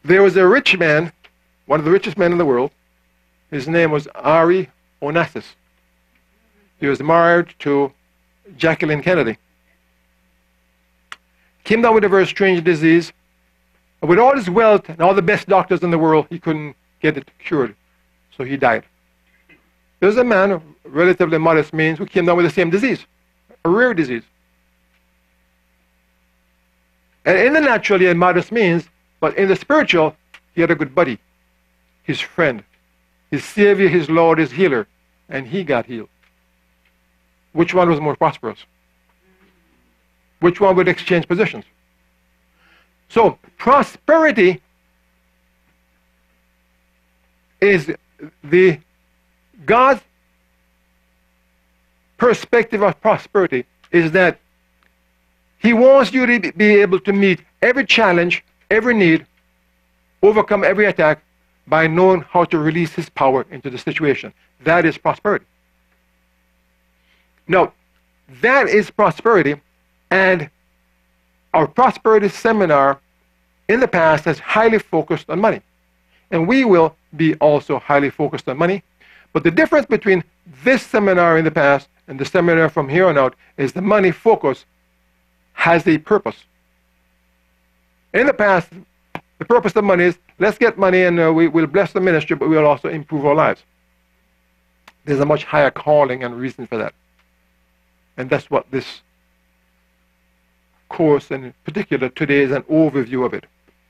There was a rich man, one of the richest men in the world. His name was Ari Onassis. He was married to Jacqueline Kennedy. Came down with a very strange disease. And with all his wealth and all the best doctors in the world, he couldn't get it cured. So he died. There's a man of relatively modest means who came down with the same disease, a rare disease. And in the natural, he had modest means, but in the spiritual, he had a good buddy, his friend, his Savior, his Lord, his healer, and he got healed. Which one was more prosperous? Which one would exchange positions? So, prosperity is God's perspective of prosperity is that He wants you to be able to meet every challenge, every need, overcome every attack by knowing how to release His power into the situation. That is prosperity. Now, that is prosperity, and our prosperity seminar in the past has highly focused on money. And we will be also highly focused on money. But the difference between this seminar in the past and the seminar from here on out is the money focus has a purpose. In the past, the purpose of money is, let's get money and we'll bless the ministry, but we'll also improve our lives. There's a much higher calling and reason for that. And that's what this course, and in particular today, is an overview of it.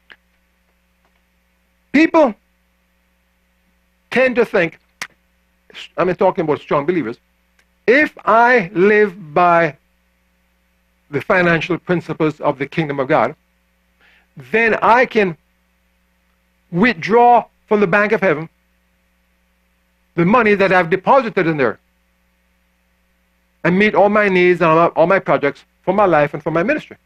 People tend to think, I'm talking about strong believers, if I live by the financial principles of the kingdom of God, then I can withdraw from the bank of heaven the money that I've deposited in there and meet all my needs and all my projects for my life and for my ministry.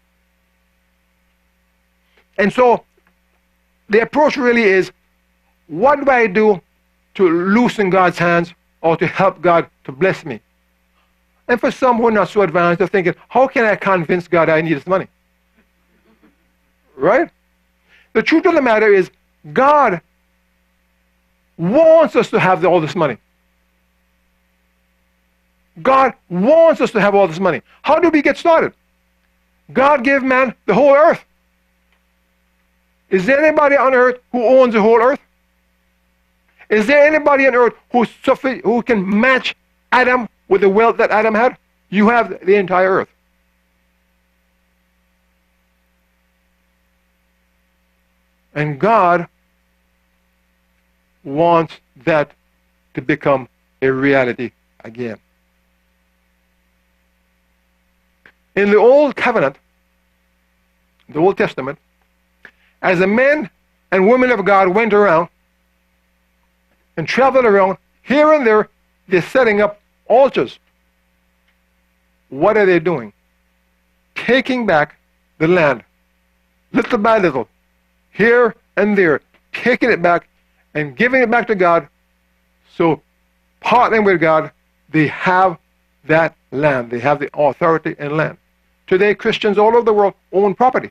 And so the approach really is, what do I do to loosen God's hands or to help God to bless me? And for some who are not so advanced, they're thinking, how can I convince God I need His money? Right? The truth of the matter is, God wants us to have all this money. God wants us to have all this money. How do we get started? God gave man the whole earth. Is there anybody on earth who owns the whole earth? Is there anybody on earth who can match Adam with the wealth that Adam had? You have the entire earth. And God wants that to become a reality again. In the Old Covenant, the Old Testament, as the men and women of God went around and traveled around, here and there, they're setting up altars. What are they doing? Taking back the land, little by little, here and there, taking it back and giving it back to God. So, partnering with God, they have that land. They have the authority in land. Today, Christians all over the world own property.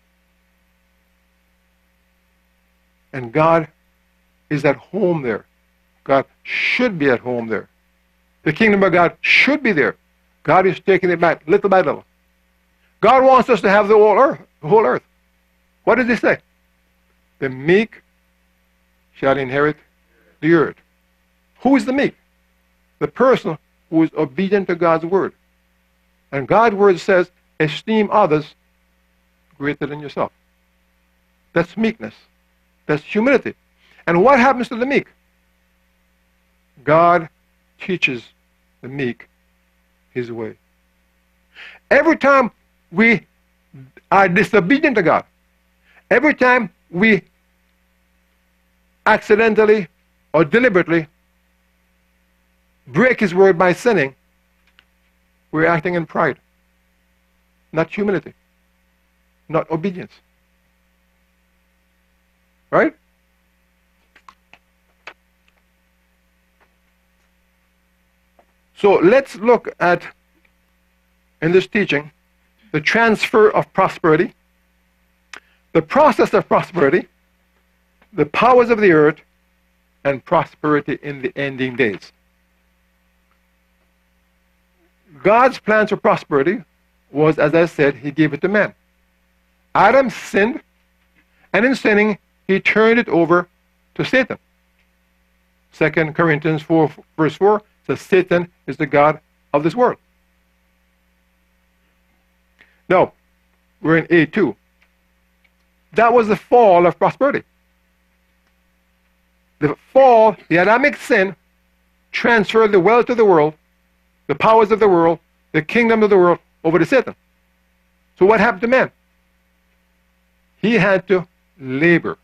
And God is at home there. God should be at home there. The kingdom of God should be there. God is taking it back little by little. God wants us to have the whole earth. What does He say? The meek shall inherit the earth. Who is the meek? The person who is obedient to God's word. And God's word says, esteem others greater than yourself. That's meekness. That's humility. And what happens to the meek? God teaches the meek His way. Every time we are disobedient to God, every time we accidentally or deliberately break His word by sinning, we're acting in pride, not humility, not obedience. Right? So let's look at, in this teaching, the transfer of prosperity, the process of prosperity, the powers of the earth, and prosperity in the ending days. God's plans for prosperity was, as I said, he gave it to man. Adam sinned, and in sinning, he turned it over to Satan. 2 Corinthians 4, verse 4 says Satan is the god of this world. Now, we're in A2. That was the fall of prosperity. The fall, the Adamic sin, transferred the wealth of the world, the powers of the world, the kingdom of the world, over to Satan. So what happened to man? He had to labor.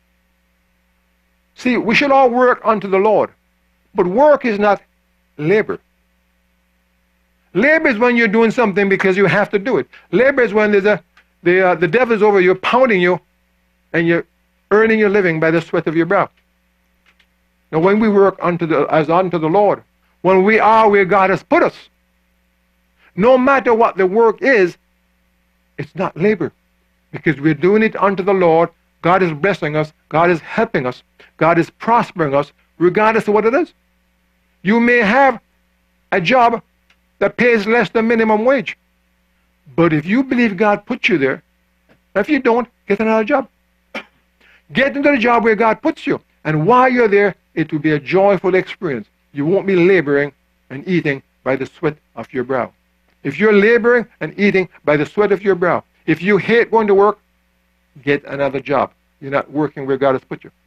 See, we should all work unto the Lord, but work is not labor. Labor is when you're doing something because you have to do it. Labor is when the devil is over you, pounding you, and you're earning your living by the sweat of your brow. Now, when we work unto the Lord, when we are where God has put us, no matter what the work is, it's not labor, because we're doing it unto the Lord. God is blessing us. God is helping us. God is prospering us, regardless of what it is. You may have a job that pays less than minimum wage, but if you believe God put you there, if you don't, get another job. Get into the job where God puts you, and while you're there, it will be a joyful experience. You won't be laboring and eating by the sweat of your brow. If you're laboring and eating by the sweat of your brow, if you hate going to work, get another job. You're not working where God has put you.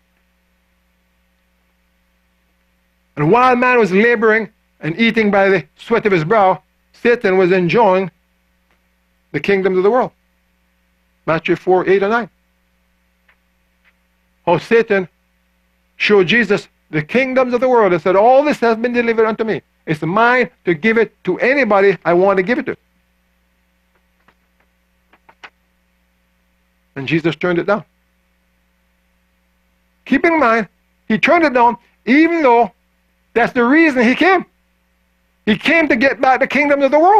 And while man was laboring and eating by the sweat of his brow, Satan was enjoying the kingdoms of the world. Matthew 4, 8 and 9. How Satan showed Jesus the kingdoms of the world and said, all this has been delivered unto me. It's mine to give it to anybody I want to give it to. And Jesus turned it down. Keep in mind, he turned it down even though that's the reason he came. He came to get back the kingdoms of the world.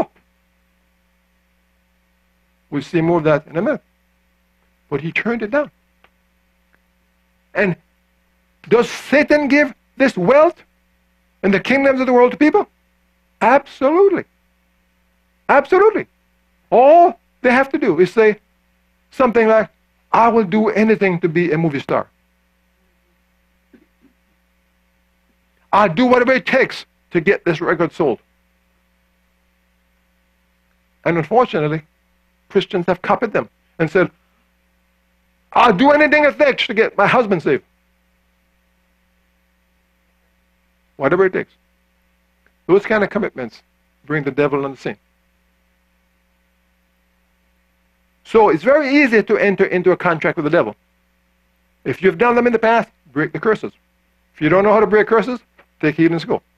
We'll see more of that in a minute. But he turned it down. And does Satan give this wealth and the kingdoms of the world to people? Absolutely. Absolutely. All they have to do is say something like, I will do anything to be a movie star. I'll do whatever it takes to get this record sold. And unfortunately, Christians have copied them and said, I'll do anything it takes to get my husband saved. Whatever it takes. Those kind of commitments bring the devil on the scene. So it's very easy to enter into a contract with the devil. If you've done them in the past, break the curses. If you don't know how to break curses, take heed in school.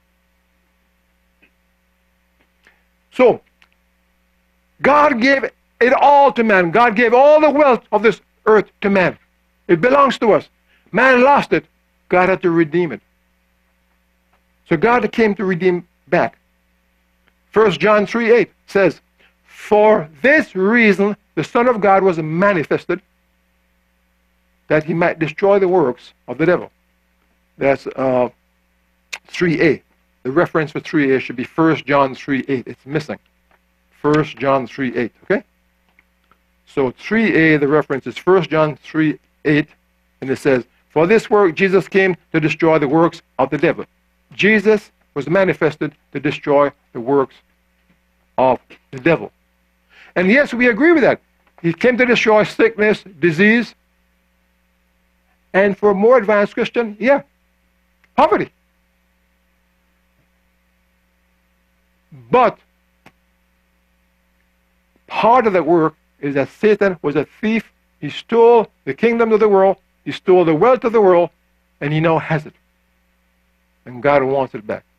So, God gave it all to man. God gave all the wealth of this earth to man. It belongs to us. Man lost it. God had to redeem it. So God came to redeem back. 1 John 3:8 says, for this reason the Son of God was manifested, that he might destroy the works of the devil. That's 3a. The reference for 3a should be 1 John 3:8. It's missing. 1 John 3:8, okay? So 3a, the reference is 1 John 3:8, and it says, for this work Jesus came to destroy the works of the devil. Jesus was manifested to destroy the works of the devil. And yes, we agree with that. He came to destroy sickness, disease, and for a more advanced Christian, yeah, poverty. But part of that work is that Satan was a thief. He stole the kingdom of the world. He stole the wealth of the world, and he now has it. And God wants it back.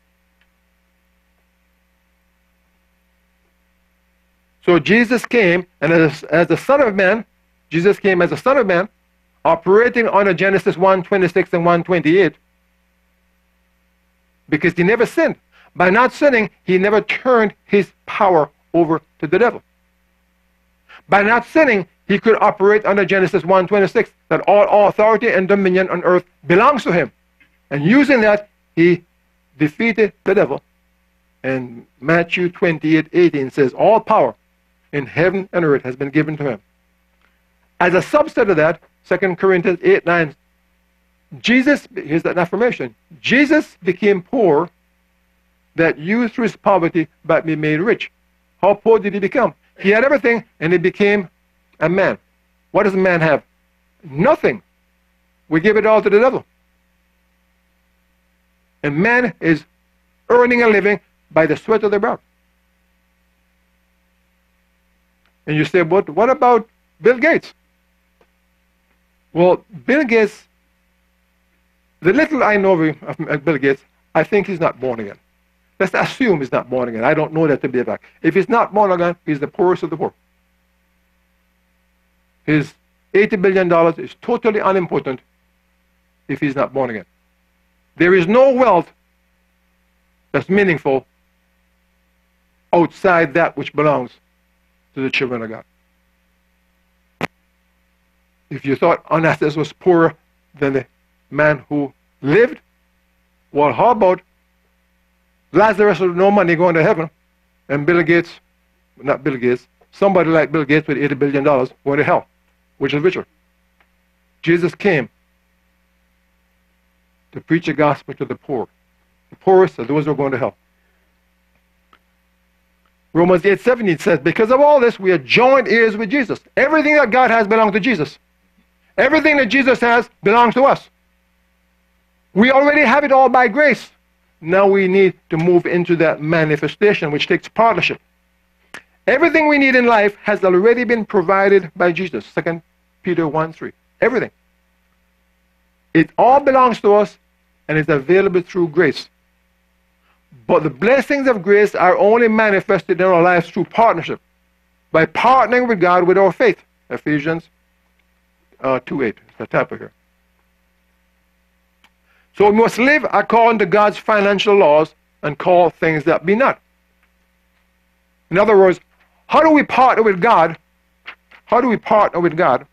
So Jesus came, and as the Son of Man, Jesus came as the Son of Man, operating under Genesis 1:26 and 1:28, because he never sinned. By not sinning, he never turned his power over to the devil. By not sinning, he could operate under Genesis 1:26, that all authority and dominion on earth belongs to him. And using that, he defeated the devil. And Matthew 28:18 says, all power in heaven and earth has been given to him. As a subset of that, 2 Corinthians 8:9, Jesus, here's that affirmation, Jesus became poor that you through his poverty might be made rich. How poor did he become? He had everything and he became a man. What does a man have? Nothing. We give it all to the devil. And man is earning a living by the sweat of their brow. And you say, what about Bill Gates? Well, Bill Gates, the little I know of Bill Gates, I think he's not born again. Let's assume he's not born again. I don't know that to be a fact. If he's not born again, he's the poorest of the poor. His $80 billion is totally unimportant if he's not born again. There is no wealth that's meaningful outside that which belongs to the children of God. If you thought Onesimus was poorer than the man who lived, well, how about Lazarus with no money going to heaven, and Bill Gates, not Bill Gates, somebody like Bill Gates with $80 billion going to hell, which is richer? Jesus came to preach the gospel to the poor. The poorest are those who are going to hell. Romans 8:17 says, because of all this, we are joint heirs with Jesus. Everything that God has belongs to Jesus. Everything that Jesus has belongs to us. We already have it all by grace. Now we need to move into that manifestation, which takes partnership. Everything we need in life has already been provided by Jesus. 2 Peter 1:3. Everything. It all belongs to us, and it's available through grace. But the blessings of grace are only manifested in our lives through partnership, by partnering with God with our faith. Ephesians 2:8. It's the type of here. So we must live according to God's financial laws and call things that be not. In other words, how do we partner with God? How do we partner with God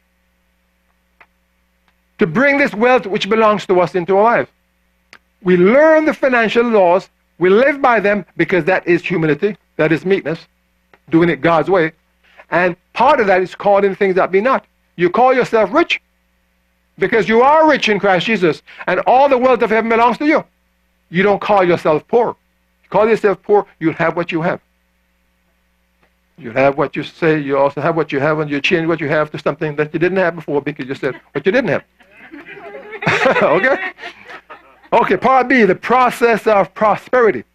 to bring this wealth which belongs to us into our lives? We learn the financial laws, we live by them because that is humility, that is meekness, doing it God's way. And part of that is calling things that be not. You call yourself rich because you are rich in Christ Jesus, and all the wealth of heaven belongs to you. You don't call yourself poor. You call yourself poor, you'll have what you have. You have what you say, you also have what you have, and you change what you have to something that you didn't have before because you said what you didn't have. Okay? Okay, part B, the process of prosperity.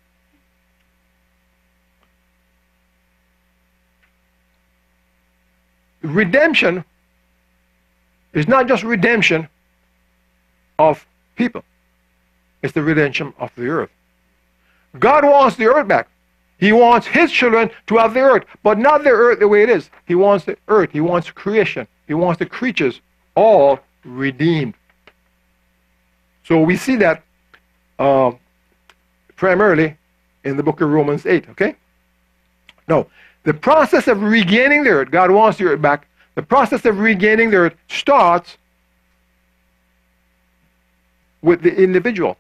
Redemption is not just redemption of people. It's the redemption of the earth. God wants the earth back. He wants his children to have the earth, but not the earth the way it is. He wants the earth. He wants creation. He wants the creatures all redeemed. So we see that primarily in the book of Romans 8, okay? No, the process of regaining the earth, God wants the earth back. The process of regaining the earth starts with the individual.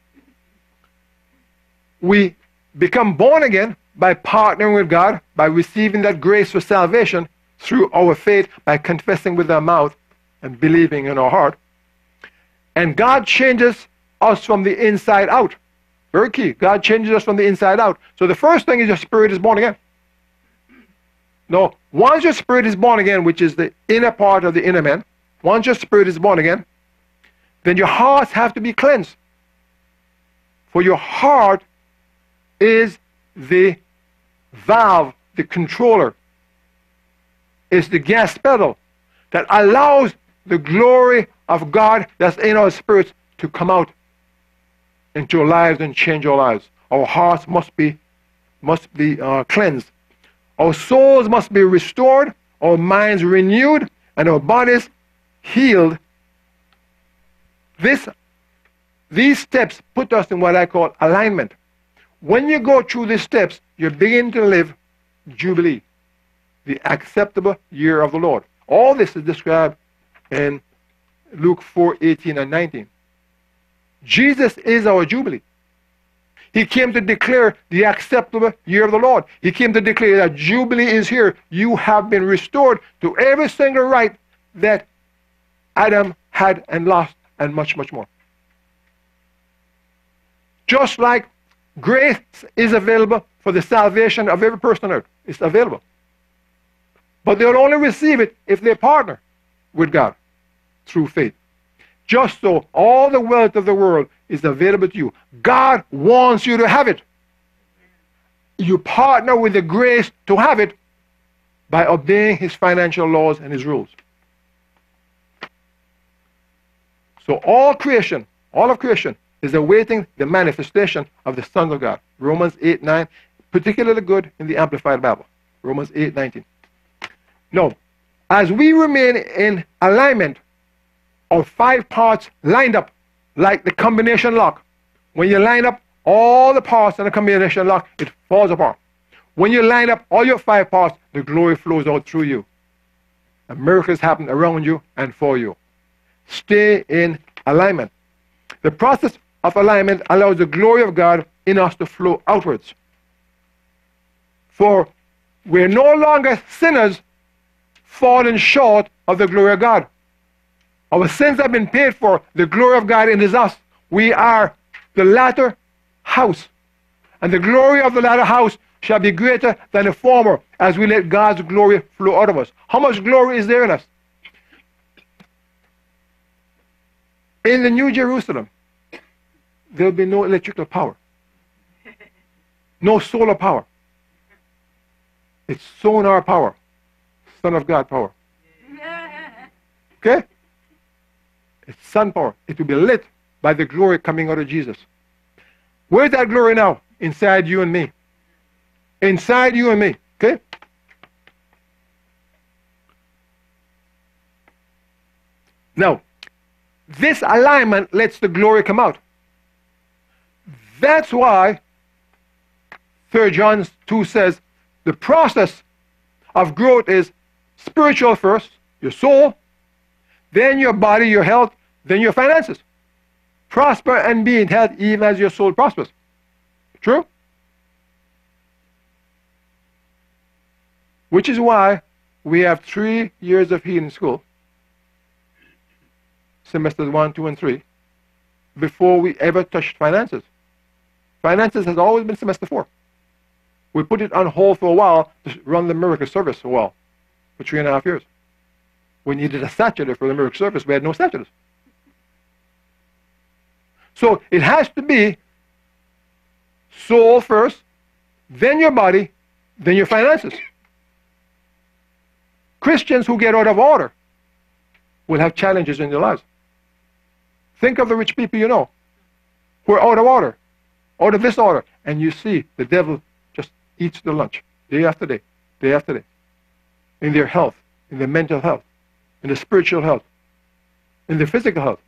We become born again by partnering with God, by receiving that grace for salvation through our faith, by confessing with our mouth and believing in our heart. And God changes us from the inside out. Very key. God changes us from the inside out. So the first thing is your spirit is born again. No, once your spirit is born again, which is the inner part of the inner man, once your spirit is born again, then your hearts have to be cleansed. For your heart is the valve, the controller, is the gas pedal that allows the glory of God that's in our spirits to come out into our lives and change our lives. Our hearts must be cleansed. Our souls must be restored, our minds renewed, and our bodies healed. These steps put us in what I call alignment. When you go through these steps, you begin to live Jubilee. the acceptable year of the Lord. All this is described in Luke 4:18 and 19. Jesus is our Jubilee. He came to declare the acceptable year of the Lord. He came to declare that Jubilee is here. You have been restored to every single right that Adam had and lost, and much, much more. Just like grace is available for the salvation of every person on earth. It's available. But they'll only receive it if they partner with God through faith. Just so all the wealth of the world is available to you. God wants you to have it. You partner with the grace to have it by obeying his financial laws and his rules. So all of creation is awaiting the manifestation of the sons of God. Romans 8:9, particularly good in the Amplified Bible. Romans 8:19. Now, as we remain in alignment of 5 parts lined up like the combination lock, when you line up all the parts in a combination lock, it falls apart. When you line up all your 5 parts, the glory flows out through you. And miracles happen around you and for you. Stay in alignment. The process of alignment allows the glory of God in us to flow outwards. For we're no longer sinners falling short of the glory of God. Our sins have been paid for. The glory of God is us. We are the latter house. And the glory of the latter house shall be greater than the former as we let God's glory flow out of us. How much glory is there in us? In the New Jerusalem, there'll be no electrical power. No solar power. It's sonar power. Son of God power. Okay? It's sun power. It will be lit by the glory coming out of Jesus. Where's that glory now? Inside you and me. Inside you and me. Okay? Now, this alignment lets the glory come out. That's why 3 John 2 says the process of growth is spiritual first, your soul, then your body, your health, then your finances. Prosper and be in health even as your soul prospers. True? Which is why we have 3 years of healing school, semesters 1, 2, and 3, before we ever touched finances. Finances has always been semester 4. We put it on hold for a while to run the miracle service for a while, for 3.5 years. We needed a saturator for the miracle service. We had no saturators. So it has to be soul first, then your body, then your finances. Christians who get out of order will have challenges in their lives. Think of the rich people you know who are out of order, out of this order, and you see the devil just eats their lunch day after day, day after day, in their health, in their mental health, in their spiritual health, in their physical health.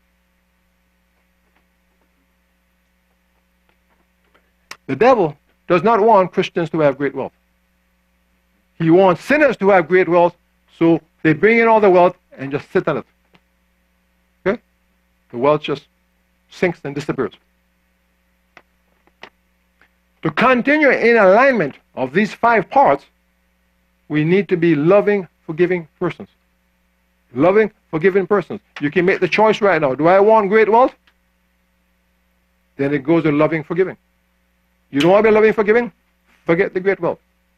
The devil does not want Christians to have great wealth. He wants sinners to have great wealth, so they bring in all the wealth and just sit on it. Okay? The wealth just sinks and disappears. To continue in alignment of these 5 parts, we need to be loving, forgiving persons. Loving, forgiving persons. You can make the choice right now. Do I want great wealth? Then it goes to loving, forgiving. You don't want to be loving, forgiving? Forget the great wealth.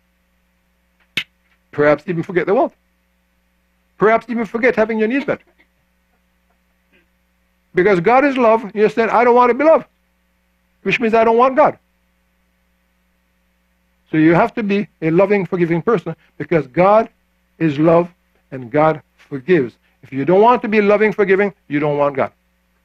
Perhaps even forget the wealth. Perhaps even forget having your needs met. Because God is love, you're saying, I don't want to be loved. Which means I don't want God. So you have to be a loving, forgiving person because God is love and God forgives. If you don't want to be loving, forgiving, you don't want God.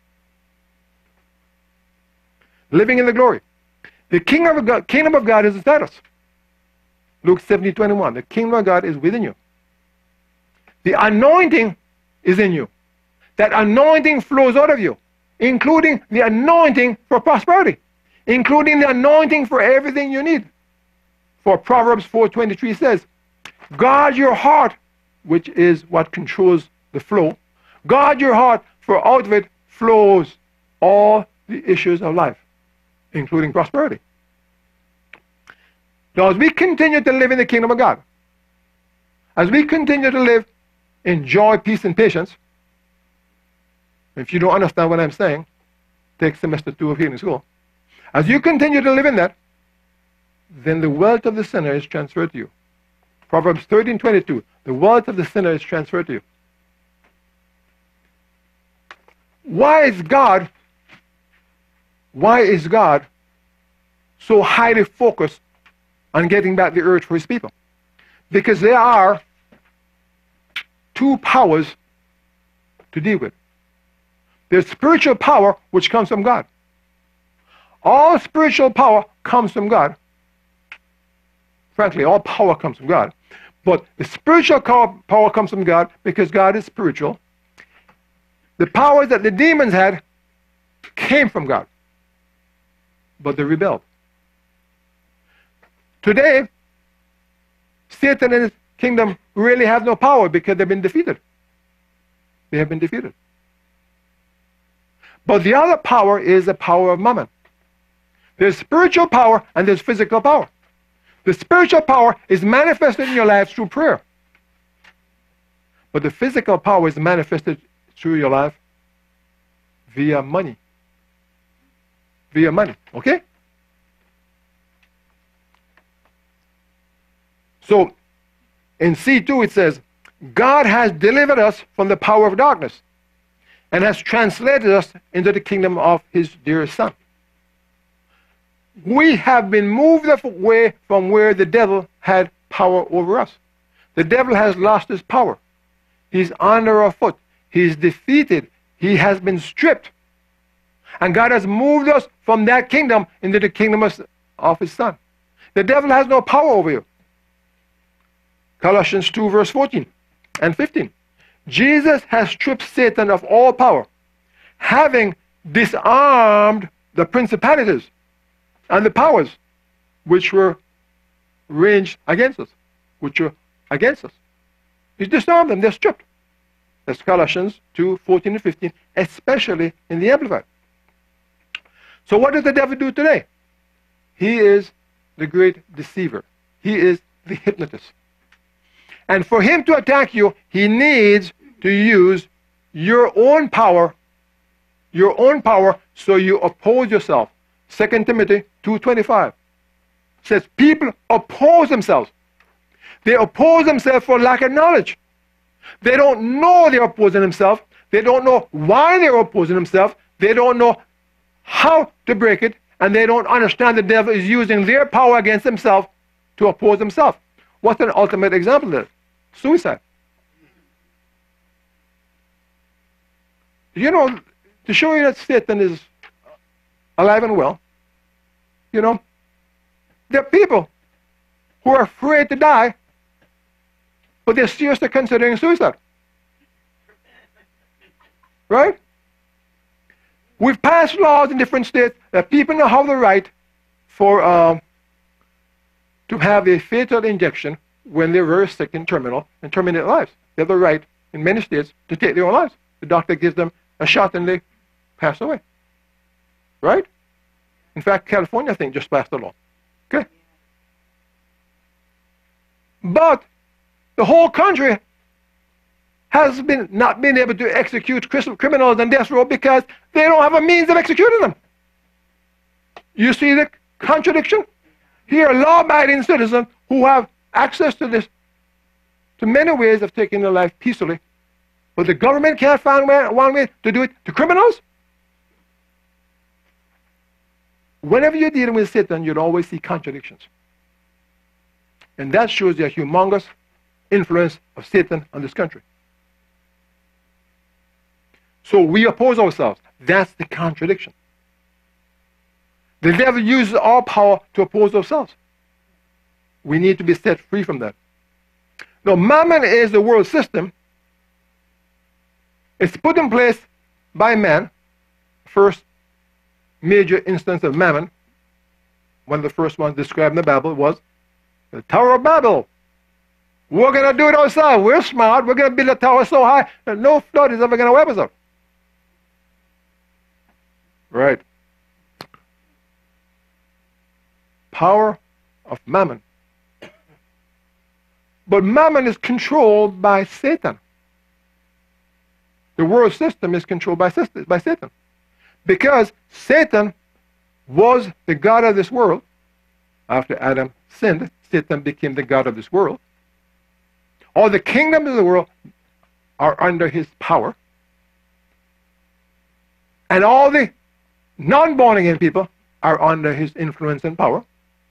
Living in the glory. The kingdom of God is inside us. Luke 17:21. The kingdom of God is within you. The anointing is in you. That anointing flows out of you, including the anointing for prosperity, including the anointing for everything you need. For Proverbs 4:23 says, Guard your heart, which is what controls the flow. Guard your heart, for out of it flows all the issues of life, including prosperity. Now, as we continue to live in the kingdom of God, as we continue to live in joy, peace, and patience, if you don't understand what I'm saying, take semester 2 of healing school. As you continue to live in that, then the wealth of the sinner is transferred to you. Proverbs 13:22, the wealth of the sinner is transferred to you. Why is God so highly focused on getting back the earth for his people? Because there are two powers to deal with. There's spiritual power, which comes from God. All spiritual power comes from God. Frankly, all power comes from God. But the spiritual power comes from God because God is spiritual. The powers that the demons had came from God. But they rebelled. Today, Satan and his kingdom really have no power because they've been defeated. They have been defeated. But the other power is the power of Mammon. There's spiritual power and there's physical power. The spiritual power is manifested in your life through prayer. But the physical power is manifested through your life via money. Via money, okay? So, in C2 it says, God has delivered us from the power of darkness and has translated us into the kingdom of his dear Son. We have been moved away from where the devil had power over us. The devil has lost his power. He's under our foot. He's defeated. He has been stripped. And God has moved us from that kingdom into the kingdom of his Son. The devil has no power over you. Colossians 2 verse 14 and 15. Jesus has stripped Satan of all power, having disarmed the principalities and the powers which were ranged against us, He's disarmed them, they're stripped. That's Colossians 2, 14 and 15, especially in the Amplified. So what does the devil do today? He is the great deceiver. He is the hypnotist. And for him to attack you, he needs to use your own power, so you oppose yourself. 2 Timothy 2:25 says people oppose themselves. They oppose themselves for lack of knowledge. They don't know they're opposing themselves. They don't know why they're opposing themselves. They don't know how to break it. And they don't understand the devil is using their power against himself to oppose himself. What's an ultimate example of this? Suicide. You know, to show you that Satan is alive and well, you know, there are people who are afraid to die, but they're seriously considering suicide. Right? We've passed laws in different states that people now have the right for to have a fatal injection when they're very sick and terminal and terminate lives. They have the right in many states to take their own lives. The doctor gives them a shot and they pass away. Right? In fact, California, I think, just passed a law. Okay? But the whole country has not been able to execute criminals on death row because they don't have a means of executing them. You see the contradiction? Here are law-abiding citizens who have access to this, to many ways of taking their life peacefully, but the government can't find one way to do it to criminals. Whenever you're dealing with Satan, you'll always see contradictions. And that shows the humongous influence of Satan on this country. So we oppose ourselves. That's the contradiction. The devil uses our power to oppose ourselves. We need to be set free from that. Now, Mammon is the world system. It's put in place by man. First major instance of Mammon, one of the first ones described in the Bible, was the Tower of Babel. We're going to do it ourselves. We're smart. We're going to build a tower so high that no flood is ever going to wipe us out. Right. Power of mammon. But mammon is controlled by Satan. The world system is controlled by Satan. Because Satan was the god of this world. After Adam sinned, Satan became the god of this world. All the kingdoms of the world are under his power. And all the non-born again people are under his influence and power.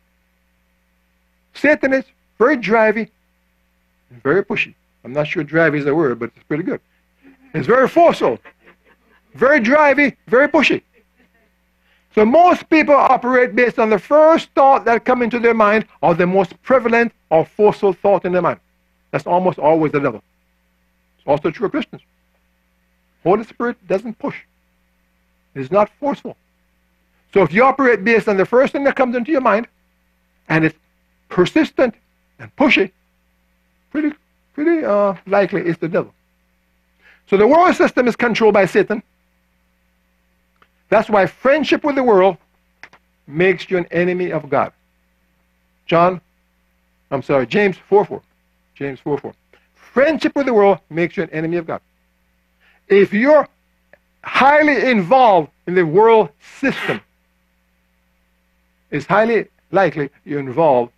Satan is very drivey and very pushy. I'm not sure drivey is a word, but it's pretty good. It's very forceful, very drivey, very pushy. So most people operate based on the first thought that comes into their mind or the most prevalent or forceful thought in their mind. That's almost always the devil. It's also true of Christians. Holy Spirit doesn't push. It's not forceful. So if you operate based on the first thing that comes into your mind, and it's persistent and pushy, pretty likely it's the devil. So the world system is controlled by Satan. That's why friendship with the world makes you an enemy of God. James 4:4. James 4:4. Friendship with the world makes you an enemy of God. If you're highly involved in the world system, it's highly likely you're involved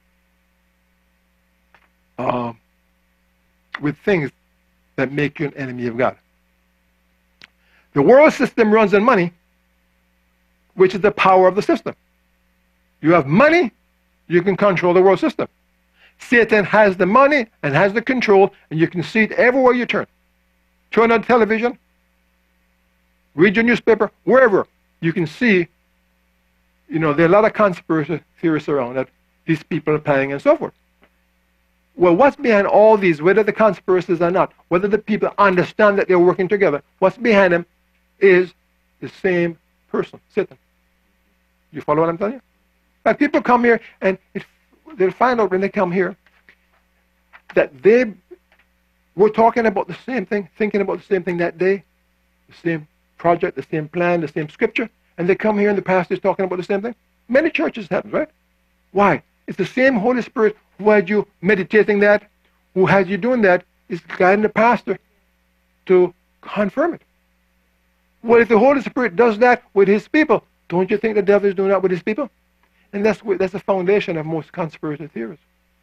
with things that make you an enemy of God. The world system runs on money, which is the power of the system. You have money, you can control the world system. Satan has the money and has the control, and you can see it everywhere you turn. Turn on television, read your newspaper, wherever. You can see, there are a lot of conspiracy theories around that these people are planning and so forth. Well, what's behind all these, whether the conspiracies or not, whether the people understand that they're working together, what's behind them is the same person, Satan. You follow what I'm telling you? Like people come here and they'll find out when they come here that they were talking about the same thing, thinking about the same thing that day, the same project, the same plan, the same scripture, and they come here and the pastor is talking about the same thing. Many churches happen, right? Why? It's the same Holy Spirit who had you meditating that, who has you doing that, is guiding the pastor to confirm it. Well, if the Holy Spirit does that with his people, don't you think the devil is doing that with his people? And that's the foundation of most conspiracy theories.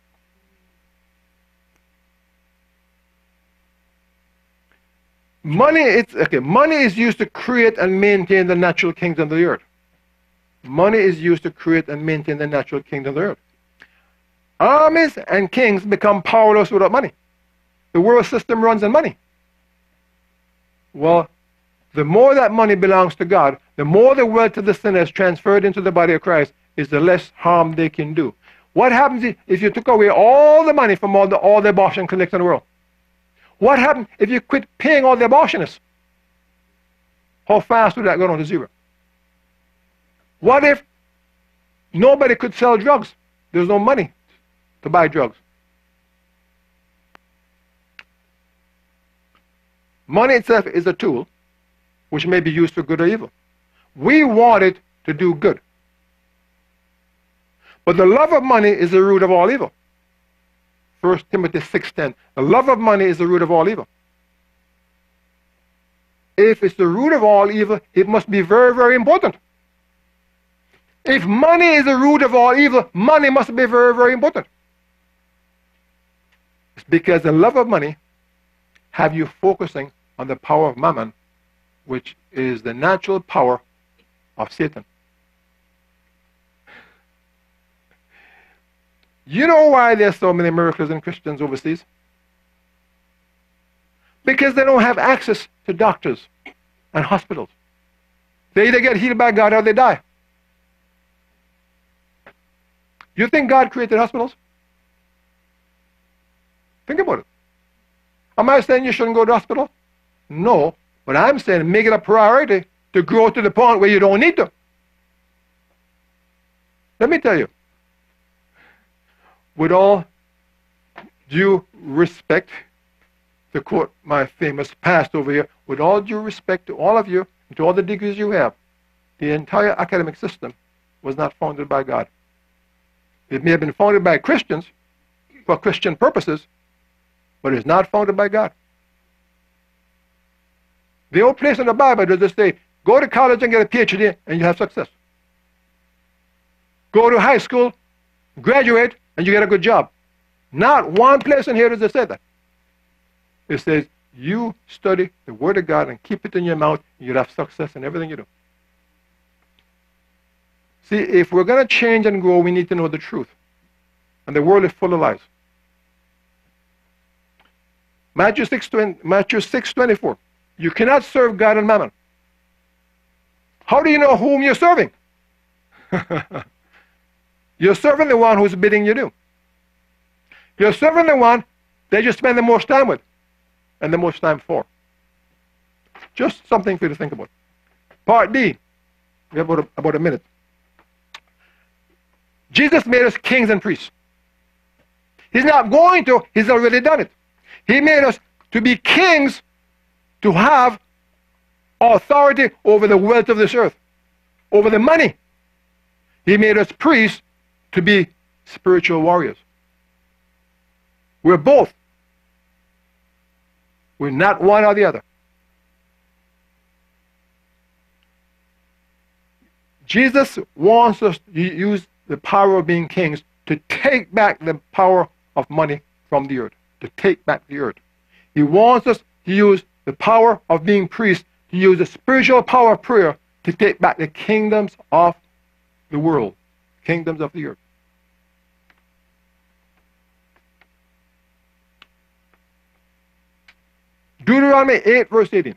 Money is used to create and maintain the natural kingdom of the earth. Money is used to create and maintain the natural kingdom of the earth. Armies and kings become powerless without money. The world system runs on money. Well, the more that money belongs to God, the more the wealth of the sinner is transferred into the body of Christ, is the less harm they can do. What happens if you took away all the money from all the abortion clinics in the world? What happens if you quit paying all the abortionists? How fast would that go down to zero? What if nobody could sell drugs? There's no money to buy drugs. Money itself is a tool which may be used for good or evil. We want it to do good. But the love of money is the root of all evil. 1 Timothy 6:10. The love of money is the root of all evil. If it's the root of all evil, it must be very, very important. If money is the root of all evil, money must be very, very important. It's because the love of money have you focusing on the power of mammon, which is the natural power of Satan. You know why there's so many miracles in Christians overseas? Because they don't have access to doctors and hospitals. They either get healed by God or they die. You think God created hospitals? Think about it. Am I saying you shouldn't go to the hospital? No, but I'm saying make it a priority to grow to the point where you don't need to. Let me tell you, with all Do you respect, to quote my famous past over here, with all due respect to all of you, and to all the degrees you have, the entire academic system was not founded by God. It may have been founded by Christians for Christian purposes, but it's not founded by God. The old place in the Bible does just say, go to college and get a PhD and you have success. Go to high school, graduate, and you get a good job. Not one place in here does it say that. It says, you study the Word of God and keep it in your mouth, and you'll have success in everything you do. See, if we're going to change and grow, we need to know the truth. And the world is full of lies. Matthew 6:24. You cannot serve God and mammon. How do you know whom you're serving? You're serving the one who's bidding you do. You're serving the one that you spend the most time with and the most time for. Just something for you to think about. Part D. We have about a minute. Jesus made us kings and priests. He's not going to. He's already done it. He made us to be kings, to have authority over the wealth of this earth, over the money. He made us priests to be spiritual warriors. We're both. We're not one or the other. Jesus wants us to use the power of being kings to take back the power of money from the earth, to take back the earth. He wants us to use the power of being priests, to use the spiritual power of prayer to take back the kingdoms of the world, kingdoms of the earth. Deuteronomy 8, verse 18.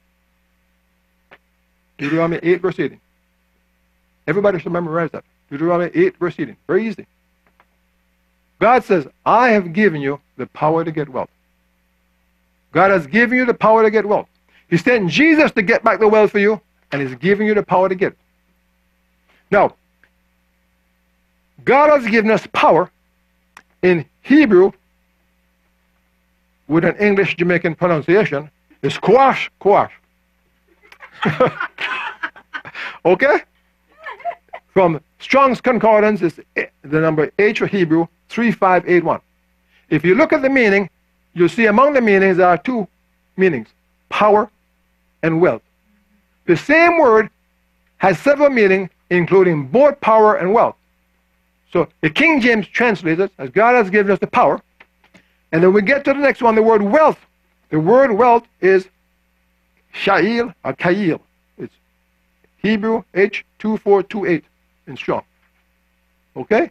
Deuteronomy 8, verse 18. Everybody should memorize that. Deuteronomy 8, verse 18. Very easy. God says, I have given you the power to get wealth. God has given you the power to get wealth. He sent Jesus to get back the wealth for you, and He's giving you the power to get it. Now, God has given us power in Hebrew with an English Jamaican pronunciation. It's quash, quash. Okay? From Strong's Concordance, is the number H for Hebrew, 3581. If you look at the meaning, you'll see among the meanings there are two meanings, power and wealth. The same word has several meanings, including both power and wealth. So the King James translates it as God has given us the power. And then we get to the next one, the word wealth. The word wealth is sha'il or ka'il. It's Hebrew H2428 in Strong. Okay?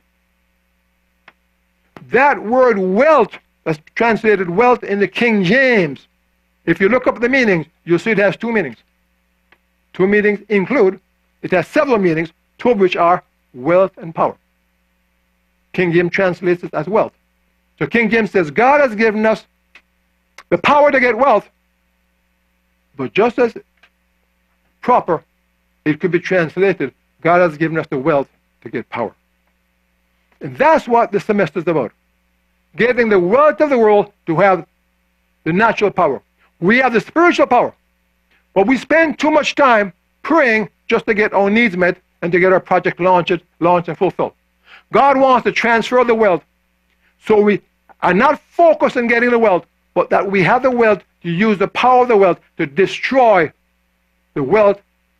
That word wealth, that's translated wealth in the King James, if you look up the meanings, you'll see it has two meanings. Two meanings include, it has several meanings, two of which are wealth and power. King James translates it as wealth. So King James says, God has given us the power to get wealth, but just as proper, it could be translated, God has given us the wealth to get power. And that's what the semester is about. Getting the wealth of the world to have the natural power. We have the spiritual power, but we spend too much time praying just to get our needs met and to get our project launched and fulfilled. God wants to transfer the wealth, so we are not focused on getting the wealth, but that we have the wealth to use the power of the wealth to destroy the wealth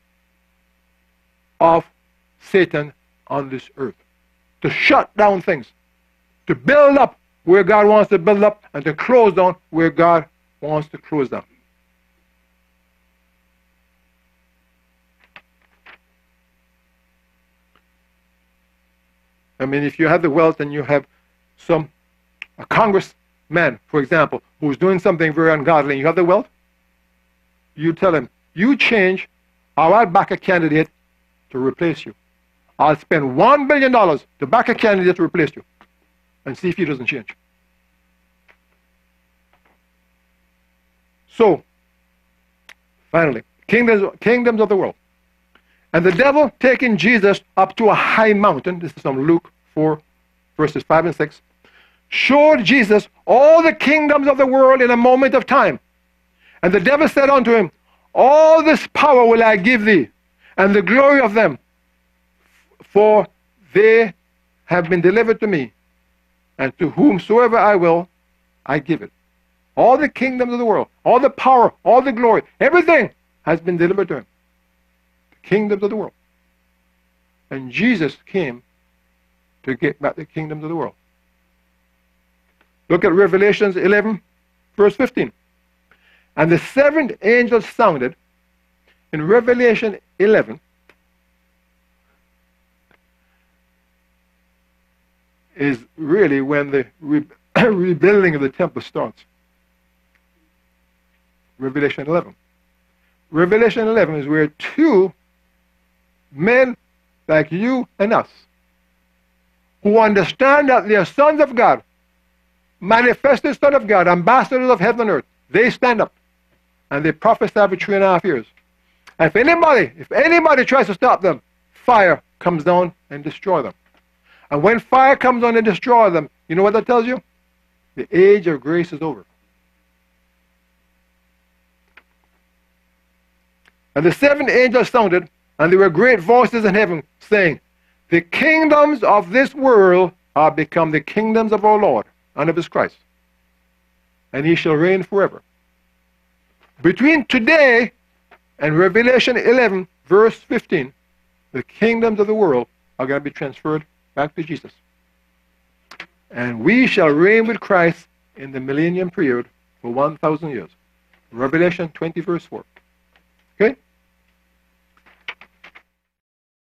of Satan on this earth. To shut down things. To build up where God wants to build up, and to close down where God wants to close down. I mean, if you have the wealth and you have a congressman, for example, who's doing something very ungodly, and you have the wealth, you tell him, you change, or I'll back a candidate to replace you. I'll spend $1 billion to back a candidate to replace you, and see if he doesn't change. So, finally, kingdoms of the world. And the devil taking Jesus up to a high mountain, this is from Luke 4, verses 5 and 6, showed Jesus all the kingdoms of the world in a moment of time. And the devil said unto him, all this power will I give thee, and the glory of them, for they have been delivered to me, and to whomsoever I will, I give it. All the kingdoms of the world, all the power, all the glory, everything has been delivered to him. The kingdoms of the world. And Jesus came to get back the kingdoms of the world. Look at Revelation 11, verse 15. And the seventh angel sounded in Revelation 11. Is really when the rebuilding of the temple starts. Revelation 11. Revelation 11 is where two men like you and us, who understand that they are sons of God, manifested Son of God, ambassadors of heaven and earth, they stand up and they prophesy for 3.5 years. And if anybody tries to stop them, fire comes down and destroys them. And when fire comes on and destroys them, you know what that tells you? The age of grace is over. And the seventh angel sounded, and there were great voices in heaven, saying, the kingdoms of this world are become the kingdoms of our Lord and of his Christ, and he shall reign forever. Between today and Revelation 11, verse 15, the kingdoms of the world are going to be transferred back to Jesus. And we shall reign with Christ in the millennium period for 1,000 years. Revelation 20, verse 4.